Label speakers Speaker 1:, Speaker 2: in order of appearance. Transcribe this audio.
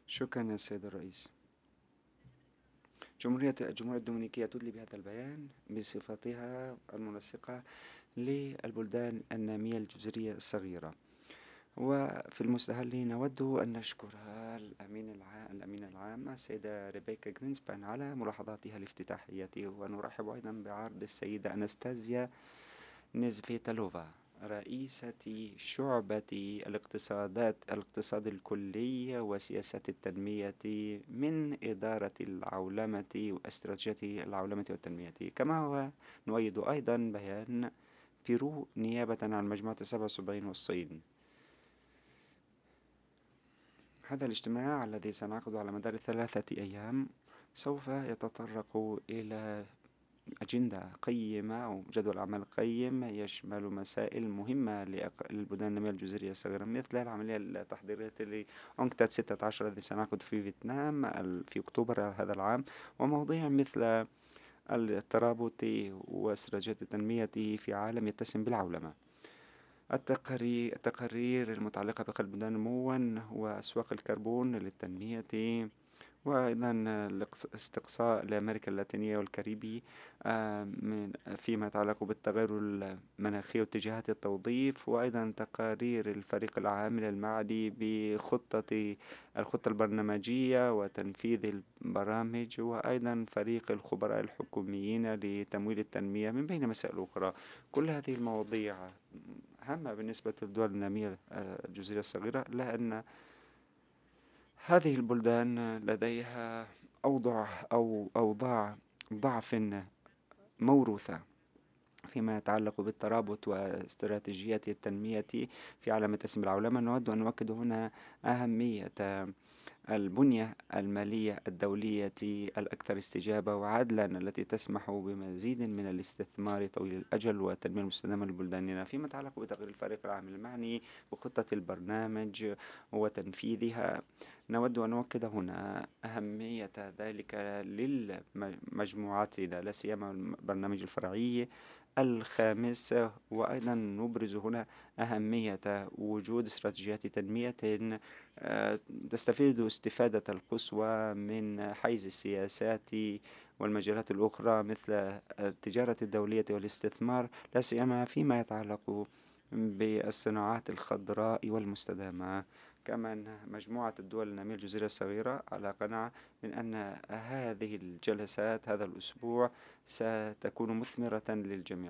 Speaker 1: شكرا يا سيد الرئيس. الجمهورية الدومينيكية تدلي بهذا البيان بصفتها المنسقة للبلدان النامية الجزرية الصغيرة. وفي المستهل نود أن نشكر الأمين العام السيدة ريبيكا غرينسبان على ملاحظاتها الافتتاحية، ونرحب أيضا بعرض السيدة أناستازيا نيزفيتالوفا رئيسة شعبة الاقتصاد الكلي وسياسات التنمية من إدارة العولمة واستراتيجية العولمة والتنمية. كما هو نؤيد أيضا بيان بيرو نيابة عن مجموعة 77 والصين. هذا الاجتماع الذي سنعقد على مدار 3 أيام سوف يتطرق إلى أجندة قيمة أو جدول أعمال قيم يشمل مسائل مهمة للبلدان النامية الجزرية الصغيرة، مثل العملية التحضيرية لأونكتاد 16 الذي سنعقد في فيتنام في أكتوبر هذا العام، ومواضيع مثل الترابط واستراتيجية التنمية في عالم يتسم بالعولمة. التقارير المتعلقة بقلب البلدان نموا وأسواق الكربون للتنمية، وأيضا الاستقصاء لأمريكا اللاتينية والكاريبي فيما يتعلق بالتغير المناخي واتجاهات التوظيف، وأيضا تقارير الفريق العامل المعني الخطة البرنامجية وتنفيذ البرامج، وأيضا فريق الخبراء الحكوميين لتمويل التنمية، من بين مسائل أخرى. كل هذه المواضيع هامة بالنسبة للدول النامية الجزرية الصغيرة، لأن هذه البلدان لديها أوضاع ضعف موروثة فيما يتعلق بالترابط واستراتيجيات التنمية في عالم التسم العولمة. نود أن نؤكد هنا أهمية البنية المالية الدولية الأكثر استجابة وعدلا، التي تسمح بمزيد من الاستثمار طويل الأجل والتنمية المستدامة لبلداننا. فيما يتعلق بتغيير الفريق العام المعني وخطة البرنامج وتنفيذها، نود أن نؤكد هنا أهمية ذلك للمجموعاتنا، لا سيما البرنامج الفرعي الخامس. وأيضا نبرز هنا أهمية وجود استراتيجيات تنمية تستفيد استفادة القصوى من حيز السياسات والمجالات الأخرى مثل التجارة الدولية والاستثمار، لا سيما فيما يتعلق بالصناعات الخضراء والمستدامة. كما أن مجموعة الدول النامية الجزيرة الصغيرة على قناعة من أن هذه الجلسات هذا الأسبوع ستكون مثمرة للجميع.